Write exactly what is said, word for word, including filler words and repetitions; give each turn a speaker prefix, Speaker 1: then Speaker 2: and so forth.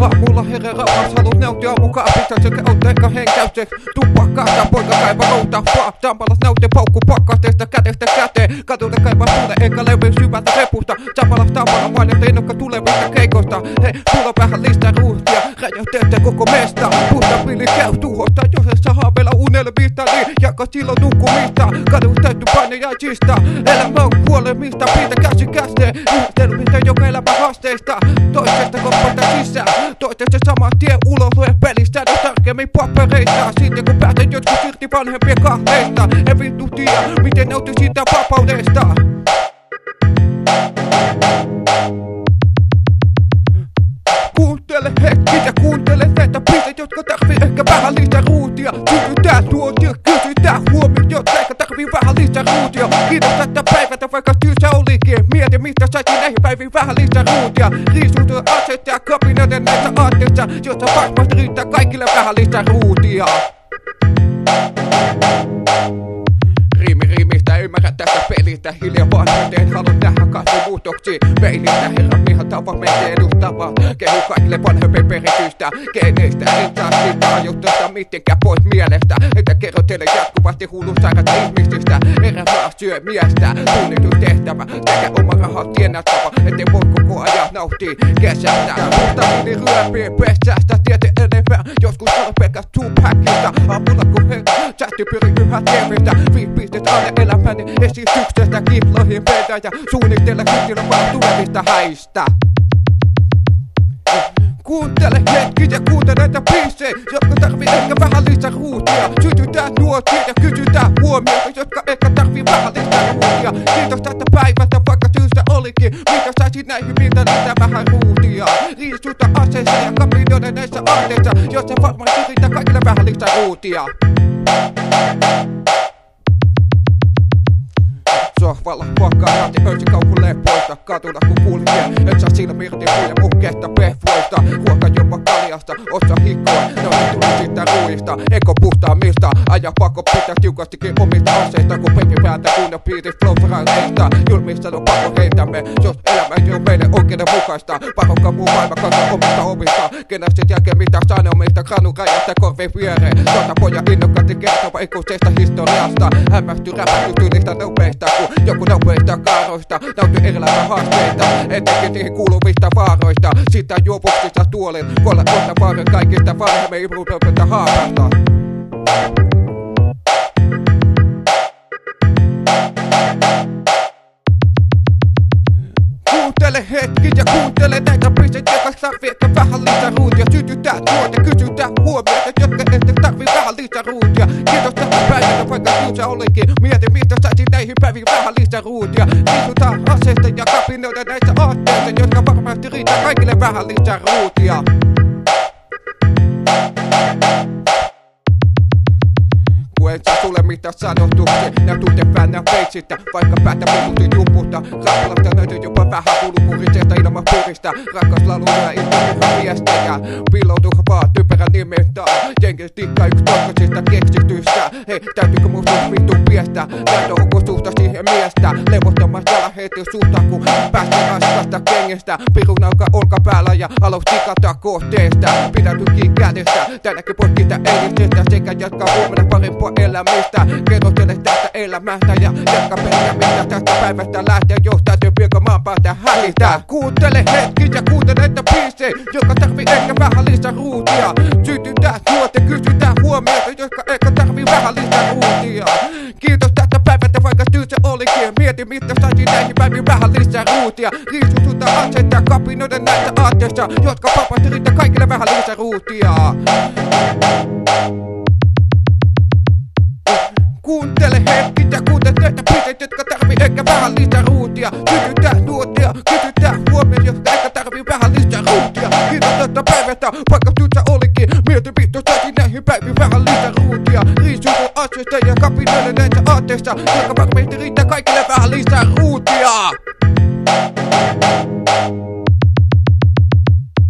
Speaker 1: Aamulla herran rauhas haluut nauttia mukaan pitää sekä otteekka henkäykseksi. Tupakkaasta poika kaiva routa vaan. Tampalas nautti paukku pakkasteesta kädestä käteen. Katulta kaivaa tuule eikä levy syvältä repusta. Tampalas tampala mainetta innokka tulevista keikoista. Hei, tulla vähän lisää ruuhtia. Räjähteette koko mesta. Puhta pilli käy tuhosta. Jos et saa haaveilla unelmista niin jaka silloin nukkumista. Kadus täytyy painajaisista. Elämä on kuolemista. Piitä käsi kästeen. Ihmistelmistä joka elämä haasteista. Toisesta koppasta sisään. Toisesta saman tien ulos lue pelistä. No tarkemmin papereista. Sitten kun päätän jotkut irti vanhempien kahleista. En vittu tiedä miten nauti siitä vapaudesta. Kuuntele hetki ja kuuntele näitä biisejä, jotka tarvii ehkä vähän lisää ruutia. Kysytään tuotia, kysytään huomioon, jotka ehkä tarvii vähän lisää ruutia. Kiitos tätä päivältä vaikka tyysä olikin. Mieti mistä saisin näihin päiviin vähän lisää ruutia. Riisuutua asettaa kapinoiden näissä aatteissa, jossa varmasti riittää kaikille vähän lisää ruutia. Riimi riimistä ymmärrä tästä pelistä. Hiljaa vaan nyt en halua nähdä kasvumuutoksia. Peilistä herran ihan tava meitä edustava. Kehu kaikille vanhempien peritystä. Keneistä en saa siitä ajutusta mitenkään pois mielestä. Että kerro teille jatkuvasti hullusairaita ihmisistä. Erämaa syö miestä. Tunnittu tehtävä. Sekä oma rahaa tienattava. Ettei voi koko ajan nauttia kesästä. Musta niin ryöpii pesästä. Tiete enemmän. Joskus on pelkäs Tupacista. Aamulla kun herra sähti pyri yhä terveistä. Viipistet alle elämäni esityksestä. Kiploihin peitä ja suunnittele kytilä vaan tulevista häistä. Kuuntele hetki ja kuuntele näitä biisejä, jotka tarvii ehkä vähän lisää ruutia. Sytytään nuotia ja kysytään huomioita, jotka ehkä tarvii vähän lisää ruutia. Kiitos tästä päivästä vaikka syystä olikin. Mitä saisit näihin miltä lisää vähän ruutia. Riisuta aseissa ja kapinoiden näissä aarteissa, jossa varmaan riittää kaikille vähän lisää ruutia. Sohvalla huokkaa raati öisin kauhulle poista. Katuna kun kulkee, et saa silmirti ja muhkeesta pehvoista. Ruoka jopa kaljasta, osa hikkoa. Nousi tuli siitä ruuista, eko puhtaa mistä. Aja pakko pitää tiukastikin omista aseista. Kun pepi päätä kunnon piiris flowfraaleista. Julmista on pakko heitämme, jos elämä ei oo meille oikeudenmukaista. Parokka muu maailma kanssa omista omista. Kenäiset jälkeen mitä sanomista, granu rajasta korveen viereen. Sota poja innokkaasti kertova ikuisesta historiasta. Hämmästy räpätytyylistä nopeista, kun joku nopeista kaaroista nauttii elämän haasteita, etenkin niihin kuuluvista vaaroista. Sitä juovuksista tuolin, kuolla kohta vaarin kaikista vanhemmin imuudopilta haavasta. Kuuntele hetki ja kuuntele näitä biisejä, jotka tarvii ehkä vähän lisää ruutia. Sytytään tuote, kysytään huomioita, jotka ehkä tarvii vähän lisää ruutia. Kiitos tästä päivältä vaikka tyysä olikin. Mieti mistä saisin näihin päiviin vähän lisää ruutia. Riisutaan aseista ja kapinoiden näissä aatteissa, jotka varmasti riittää kaikille vähän lisää ruutia. Kun en saa sulle mitään sanotuksi, nää tunte väännää feitsistä. Vaikka päätä puhutin jumpusta, rappalasta löytyy jopa vähän kulukuriseesta ilman purista. Rakkas lauluja ilman viestejä, piiloutuu vaan typerän nimetään. Jengi tikkaa yks tokkosista keksitystä. Hei, täytyykö musta vittu piestä? Näytö onko suhta siihen miestä? Levottomasta jala heti suhta, kun päästä raskasta kengestä. Pirun auka olkapäällä ja alus tikata kohteesta. Pidätykin kädestä, tänäkin poikita eilisestä. Sekä jatkaa huomenna parempaa elämistä. Kerro teille tästä elämästä ja jatka peliämistä. Tästä päivästä lähtee johtaa työpiekko maan päätä hävitää. Kuuntele hetki ja kuuntele näitä biisejä, jotka tarvii ehkä vähän lisää ruutia. Sytytään tuote, kysytään huomioita, jotka ehkä tarvii vähän lisää ruutia. Kiitos tästä päivästä vaikka tyysä olikin. Mieti mitä saisin näihin päiviin vähän lisää ruutia. Riisututa asettaa kapinoiden näissä aatteissa, jotka vapaasti riittää kaikille vähän lisää ruutia. Kuuntele hetki ja kuuntele näitä biisejä, jotka tarvii ehkä vähän lisää ruutia. Kysytään nuotia, kysytään huomioon, jotka ehkä tarvii vähän lisää ruutia. Kiitos tästä päivästä, vaikka tyysä olikin. Mieti vittu saisin näihin päiviin vähän lisää ruutia. Riisutu asioista ja kapinoiden näissä aatteissa, jotka varmasti riittää kaikille vähän lisää ruutia.